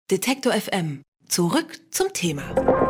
Detektor FM. Zurück zum Thema.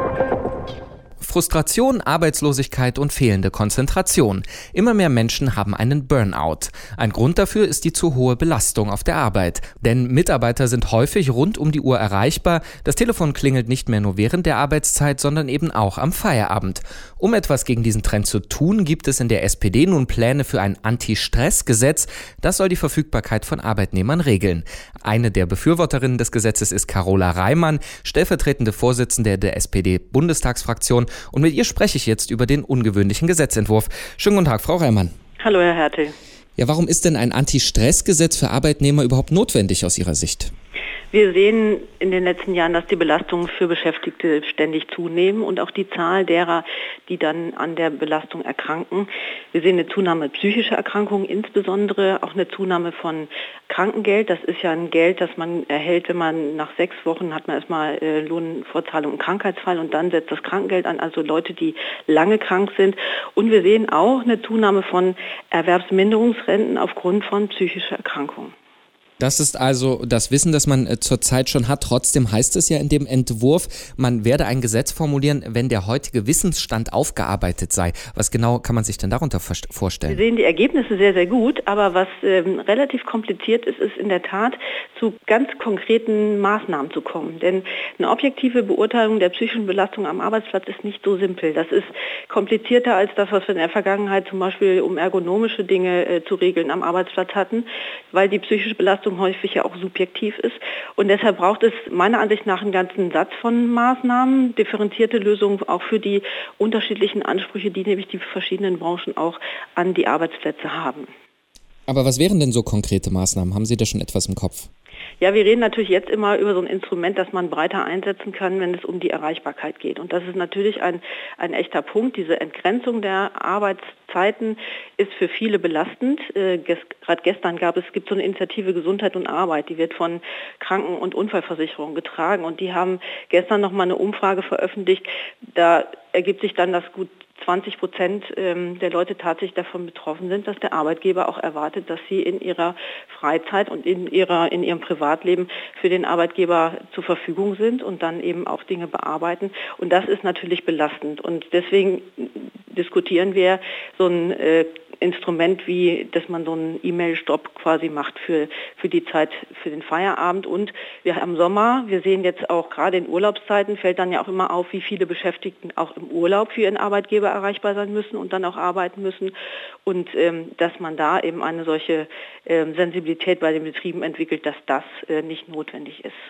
Frustration, Arbeitslosigkeit und fehlende Konzentration. Immer mehr Menschen haben einen Burnout. Ein Grund dafür ist die zu hohe Belastung auf der Arbeit. Denn Mitarbeiter sind häufig rund um die Uhr erreichbar. Das Telefon klingelt nicht mehr nur während der Arbeitszeit, sondern eben auch am Feierabend. Um etwas gegen diesen Trend zu tun, gibt es in der SPD nun Pläne für ein Anti-Stress-Gesetz. Das soll die Verfügbarkeit von Arbeitnehmern regeln. Eine der Befürworterinnen des Gesetzes ist Carola Reimann, stellvertretende Vorsitzende der SPD-Bundestagsfraktion. Und mit ihr spreche ich jetzt über den ungewöhnlichen Gesetzentwurf. Schönen guten Tag, Frau Reimann. Hallo, Herr Hertel. Ja, warum ist denn ein Anti-Stress-Gesetz für Arbeitnehmer überhaupt notwendig aus Ihrer Sicht? Wir sehen in den letzten Jahren, dass die Belastungen für Beschäftigte ständig zunehmen und auch die Zahl derer, die dann an der Belastung erkranken. Wir sehen eine Zunahme psychischer Erkrankungen, insbesondere auch eine Zunahme von Krankengeld. Das ist ja ein Geld, das man erhält, wenn man nach 6 Wochen hat man erstmal Lohnfortzahlung im Krankheitsfall und dann setzt das Krankengeld an, also Leute, die lange krank sind. Und wir sehen auch eine Zunahme von Erwerbsminderungsrenten aufgrund von psychischer Erkrankungen. Das ist also das Wissen, das man zurzeit schon hat. Trotzdem heißt es ja in dem Entwurf, man werde ein Gesetz formulieren, wenn der heutige Wissensstand aufgearbeitet sei. Was genau kann man sich denn darunter vorstellen? Wir sehen die Ergebnisse sehr, sehr gut, aber was relativ kompliziert ist, ist in der Tat, zu ganz konkreten Maßnahmen zu kommen. Denn eine objektive Beurteilung der psychischen Belastung am Arbeitsplatz ist nicht so simpel. Das ist komplizierter als das, was wir in der Vergangenheit zum Beispiel um ergonomische Dinge zu regeln am Arbeitsplatz hatten, weil die psychische Belastung häufig ja auch subjektiv ist. Und deshalb braucht es meiner Ansicht nach einen ganzen Satz von Maßnahmen, differenzierte Lösungen auch für die unterschiedlichen Ansprüche, die nämlich die verschiedenen Branchen auch an die Arbeitsplätze haben. Aber was wären denn so konkrete Maßnahmen? Haben Sie da schon etwas im Kopf? Ja, wir reden natürlich jetzt immer über so ein Instrument, das man breiter einsetzen kann, wenn es um die Erreichbarkeit geht. Und das ist natürlich ein echter Punkt. Diese Entgrenzung der Arbeitszeiten ist für viele belastend. Gerade gestern gibt so eine Initiative Gesundheit und Arbeit, die wird von Kranken- und Unfallversicherungen getragen. Und die haben gestern nochmal eine Umfrage veröffentlicht. Da ergibt sich dann, dass gut 20% der Leute tatsächlich davon betroffen sind, dass der Arbeitgeber auch erwartet, dass sie in ihrer Freizeit und in ihrem Privatleben für den Arbeitgeber zur Verfügung sind und dann eben auch Dinge bearbeiten. Und das ist natürlich belastend. Und deswegen diskutieren wir so ein Instrument, wie dass man so einen E-Mail-Stopp quasi macht für die Zeit für den Feierabend. Und wir haben Sommer, wir sehen jetzt auch gerade in Urlaubszeiten, fällt dann ja auch immer auf, wie viele Beschäftigten auch im Urlaub für ihren Arbeitgeber erreichbar sein müssen und dann auch arbeiten müssen. Und dass man da eben eine solche Sensibilität bei den Betrieben entwickelt, dass das nicht notwendig ist.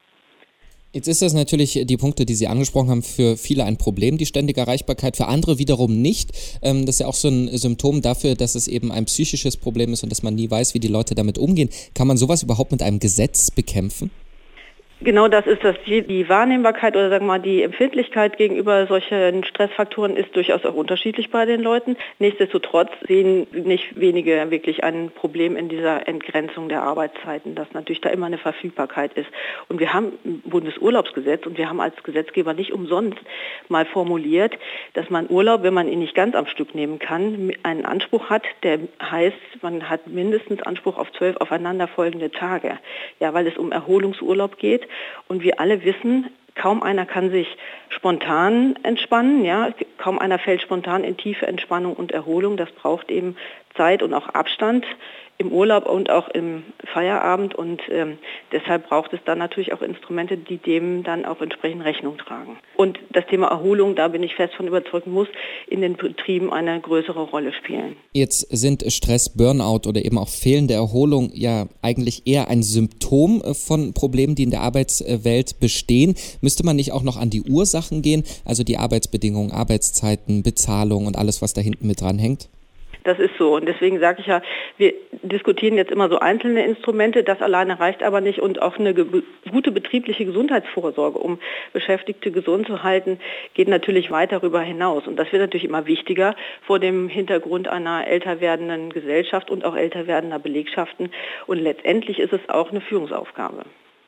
Jetzt ist das natürlich, die Punkte, die Sie angesprochen haben, für viele ein Problem, die ständige Erreichbarkeit, für andere wiederum nicht. Das ist ja auch so ein Symptom dafür, dass es eben ein psychisches Problem ist und dass man nie weiß, wie die Leute damit umgehen. Kann man sowas überhaupt mit einem Gesetz bekämpfen? Genau, das ist das. Die Wahrnehmbarkeit oder sagen wir mal die Empfindlichkeit gegenüber solchen Stressfaktoren ist durchaus auch unterschiedlich bei den Leuten. Nichtsdestotrotz sehen nicht wenige wirklich ein Problem in dieser Entgrenzung der Arbeitszeiten, dass natürlich da immer eine Verfügbarkeit ist. Und wir haben ein Bundesurlaubsgesetz und wir haben als Gesetzgeber nicht umsonst mal formuliert, dass man Urlaub, wenn man ihn nicht ganz am Stück nehmen kann, einen Anspruch hat, der heißt, man hat mindestens Anspruch auf 12 aufeinanderfolgende Tage. Ja, weil es um Erholungsurlaub geht. Und wir alle wissen, kaum einer kann sich spontan entspannen, ja, kaum einer fällt spontan in tiefe Entspannung und Erholung. Das braucht eben Zeit und auch Abstand im Urlaub und auch im Feierabend und deshalb braucht es dann natürlich auch Instrumente, die dem dann auch entsprechend Rechnung tragen. Und das Thema Erholung, da bin ich fest von überzeugt, muss in den Betrieben eine größere Rolle spielen. Jetzt sind Stress, Burnout oder eben auch fehlende Erholung ja eigentlich eher ein Symptom von Problemen, die in der Arbeitswelt bestehen. Müsste man nicht auch noch an die Ursachen gehen, also die Arbeitsbedingungen, Arbeitszeiten, Bezahlung und alles, was da hinten mit dran hängt? Das ist so und deswegen sage ich ja, wir diskutieren jetzt immer so einzelne Instrumente, das alleine reicht aber nicht und auch eine gute betriebliche Gesundheitsvorsorge, um Beschäftigte gesund zu halten, geht natürlich weit darüber hinaus und das wird natürlich immer wichtiger vor dem Hintergrund einer älter werdenden Gesellschaft und auch älter werdender Belegschaften und letztendlich ist es auch eine Führungsaufgabe.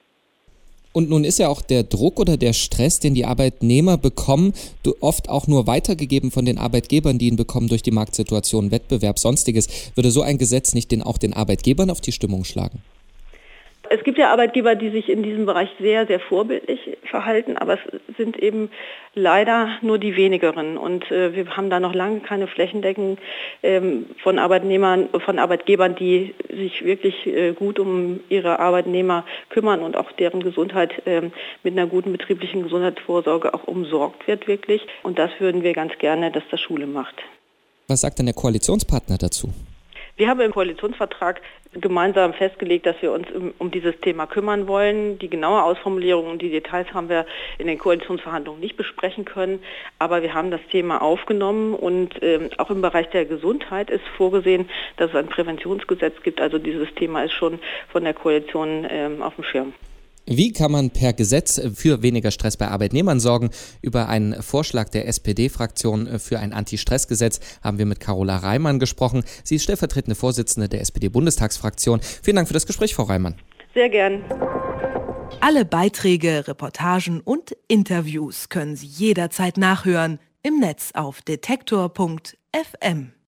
Und nun ist ja auch der Druck oder der Stress, den die Arbeitnehmer bekommen, oft auch nur weitergegeben von den Arbeitgebern, die ihn bekommen durch die Marktsituation, Wettbewerb, Sonstiges. Würde so ein Gesetz nicht auch den Arbeitgebern auf die Stimmung schlagen? Es gibt ja Arbeitgeber, die sich in diesem Bereich sehr, sehr vorbildlich verhalten, aber es sind eben leider nur die wenigeren. Und wir haben da noch lange keine Flächendeckung von Arbeitgebern, die sich wirklich gut um ihre Arbeitnehmer kümmern und auch deren Gesundheit mit einer guten betrieblichen Gesundheitsvorsorge auch umsorgt wird wirklich. Und das würden wir ganz gerne, dass das Schule macht. Was sagt denn der Koalitionspartner dazu? Wir haben im Koalitionsvertrag gemeinsam festgelegt, dass wir uns um dieses Thema kümmern wollen. Die genaue Ausformulierung und die Details haben wir in den Koalitionsverhandlungen nicht besprechen können. Aber wir haben das Thema aufgenommen und auch im Bereich der Gesundheit ist vorgesehen, dass es ein Präventionsgesetz gibt. Also dieses Thema ist schon von der Koalition auf dem Schirm. Wie kann man per Gesetz für weniger Stress bei Arbeitnehmern sorgen? Über einen Vorschlag der SPD-Fraktion für ein Anti-Stress-Gesetz haben wir mit Carola Reimann gesprochen. Sie ist stellvertretende Vorsitzende der SPD-Bundestagsfraktion. Vielen Dank für das Gespräch, Frau Reimann. Sehr gern. Alle Beiträge, Reportagen und Interviews können Sie jederzeit nachhören im Netz auf detektor.fm.